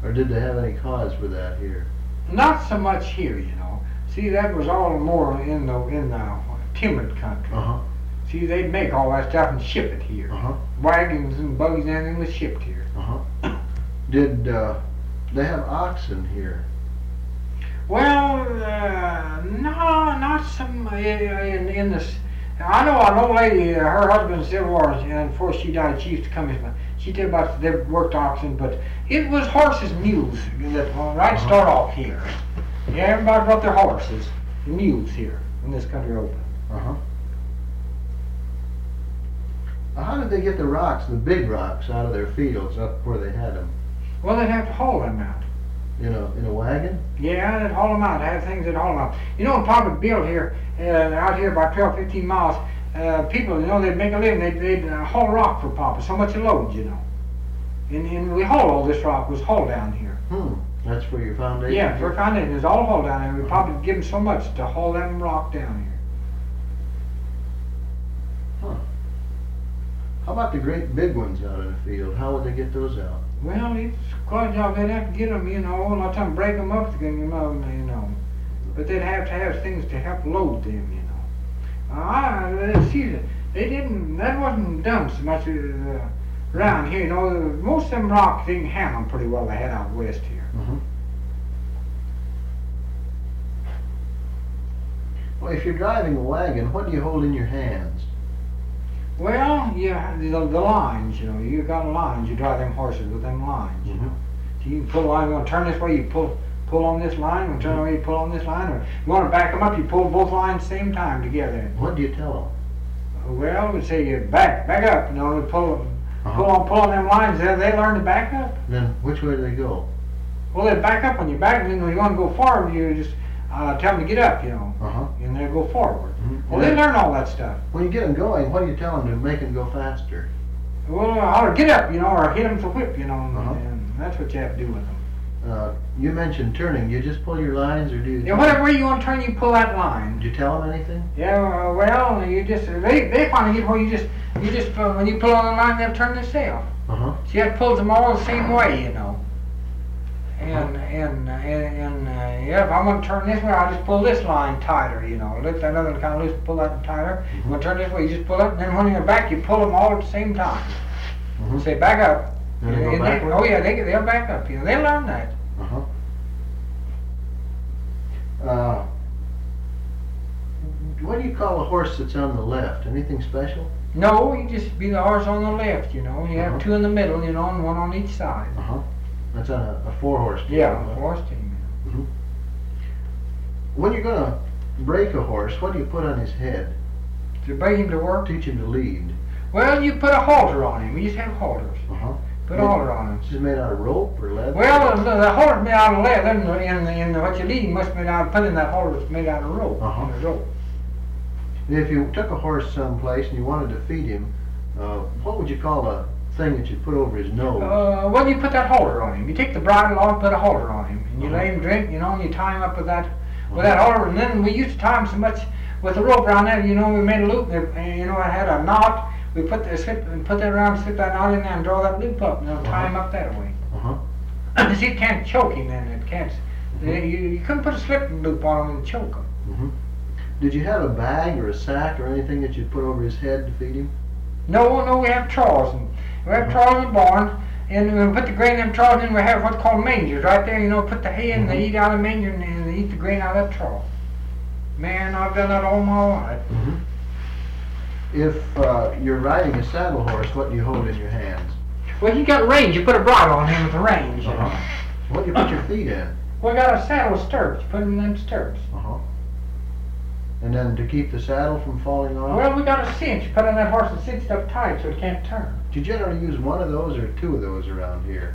Or did they have any cause for that here? Not so much here, you know. See, that was all more in the timid country. Uh-huh. See, they'd make all that stuff and ship it here. Uh-huh. Wagons and buggies and everything was shipped here. Uh-huh. Did they have oxen here? Well, no, not some in this. I know an old lady, her husband still was, and before she died, she used to come here. She did about, they worked oxen, but it was horses, mules, that right start off here. Yeah, everybody brought their horses, mules here, in this country open. Uh-huh. How did they get the rocks, the big rocks, out of their fields up where they had them? Well, they'd have to haul them out. In a wagon? Yeah, they'd haul them out. They had things that'd haul them out. You know, when Papa built here, out here by 12, 15 miles, people, you know, they'd make a living. They'd haul rock for Papa, so much a load, you know. And we hauled all this rock, was hauled down here. That's for your foundation? Yeah, for foundation. It was all hauled down here. We probably give them so much to haul them rock down here. Huh. How about the great big ones out in the field? How would they get those out? Well, it's quite a job. They'd have to get them, you know, a lot of time break them up to get them, you know. But they'd have to have things to help load them, you know. See, they didn't, that wasn't done so much around here, you know. Most of them rocks, they can handle them pretty well, they had out west here. Well, if you're driving a wagon, what do you hold in your hands? Well, yeah, the lines, you know, you got lines, you drive them horses with them lines, you know. So you can pull a line, you want to turn this way, you pull on this line, and turn away, you pull on this line, or you want to back them up, you pull both lines at the same time together. What do you tell them? Well, we say you back up, you know, pull on them lines, they learn to back up. Then which way do they go? Well, they back up when you back, and then when you want to go forward, you just tell them to get up, you know, and they'll go forward. Well, they learn all that stuff. When you get them going, what do you tell them to make them go faster? Well, or get up, you know, or hit them with a whip, you know, and that's what you have to do with them. You mentioned turning. Do you just pull your lines, or do you? Yeah, whatever way you want to turn, you pull that line. Did you tell them anything? Yeah, well, you just they finally get where you just when you pull on the line, they'll turn themselves. So you have to pull them all the same way, you know. And yeah, if I want to turn this way, I'll just pull this line tighter, you know. Lift that other kind of loose, pull that tighter. You want to turn this way, you just pull it, and then when you're back, you pull them all at the same time. Say back up. Then they go backward? Oh yeah, they'll back up. You know, they learn that. What do you call a horse that's on the left? Anything special? No, you just be the horse on the left, you know. You have two in the middle, you know, and one on each side. That's on a 4-horse team. Yeah, a 4-horse team. When you're going to break a horse, what do you put on his head? To break him to work? Teach him to lead. Well, you put a halter on him. We used to have halters. Put a halter on him. Is it made out of rope or leather? Well, the halter's made out of leather, and what you lead must be made out of, put in that halter that's made out of rope. If you took a horse someplace and you wanted to feed him, what would you call a thing that you put over his nose? Well, you put that halter on him. You take the bridle off, put a halter on him, and you let him drink, you know, and you tie him up with that halter. And then we used to tie him so much with the rope around there, you know, we made a loop, and, you know, it had a knot. We put that around, slip that knot in there, and draw that loop up, and tie him up that way. See, it can't choke him then. It can't. You couldn't put a slip loop on him and choke him. Did you have a bag or a sack or anything that you'd put over his head to feed him? No, we have troughs. We have troughs in the barn, and we put the grain in them troughs, and we have what's called mangers right there, you know, put the hay in, they eat out of the manger, and they eat the grain out of that trough. Man, I've done that all my life. If you're riding a saddle horse, what do you hold in your hands? Well, you got reins. You put a bridle on him with a reins. You know. What do you put your feet in? We got a saddle stirrups. You put them in them stirrups. And then to keep the saddle from falling off? Well, we got a cinch. You put on that horse and cinched up tight so it can't turn. Do you generally use one of those or two of those around here?